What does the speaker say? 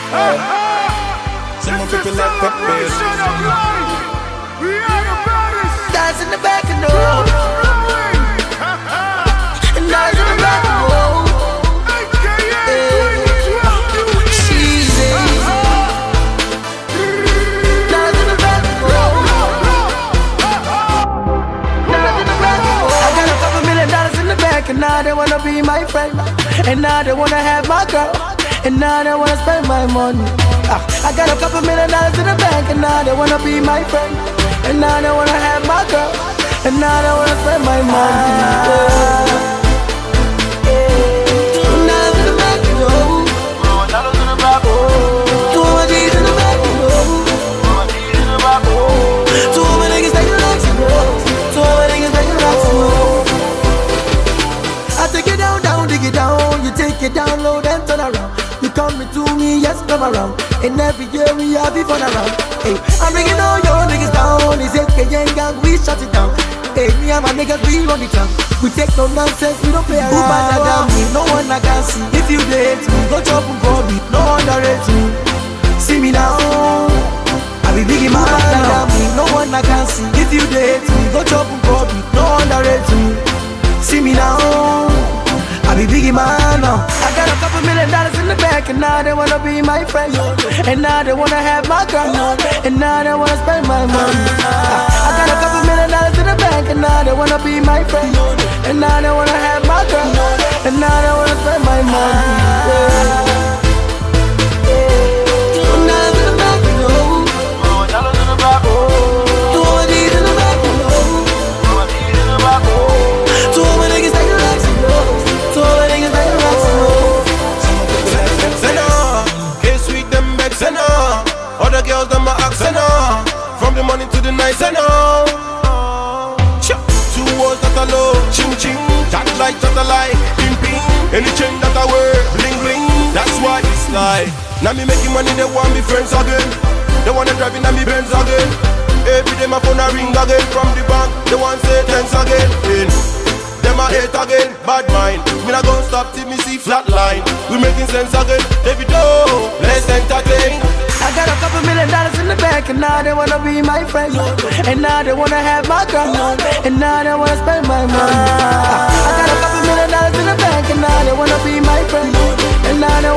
Some people like Pepe. Guys in the back of the road. And guys in the back of the road. She's guys in the back of the road. I got a couple $1 million in the bank, and now they wanna be my friend, and now they wanna have my girl, and now they wanna spend my money. I got a couple $1 million in the bank, and now they wanna be my friend, and now they wanna have my girl, and now they wanna spend my money. Download and turn around. You coming to me, yes, come around. And every year we have it fun around. Hey, I'm bringing all your niggas down. It's AKN gang, we shut it down. Hey, me and my niggas, we run it down. We take no nonsense, we don't play around. Who better than me? No one I can see. If you date me, go chop and go me. No one underrate me. See me now, I be biggie man. Who better than me? No one I can see. If you date me, go chop and go me. No one underrate me. See me now, I be biggie man now. I got a couple $1 million in the bank, and now they wanna be my friend, and now they wanna have my girl, and now they wanna spend my money. I got a couple $1 million in the bank, and now they wanna be my friend, and now they wanna have my girl, and now they wanna spend my money. Other girls them a accent from the morning to the night, say no. Two words that I love, ching ching, chat like, ping ping. Any chain that I wear, bling bling. That's why it's like. Now me making money, they want me friends again. They wanna drive in me Benz again. Every day my phone a ring again from the bank. They want say thanks again. Them a hate again, bad mind. Me not gonna stop till me see flat line. We making sense again, every day. Let's entertain. I got a couple $1 million in the bank, and now they wanna be my friend, and now they wanna have my girl, and now they wanna spend my money. I got a couple $1 million in the bank, and now they wanna be my friend, and now they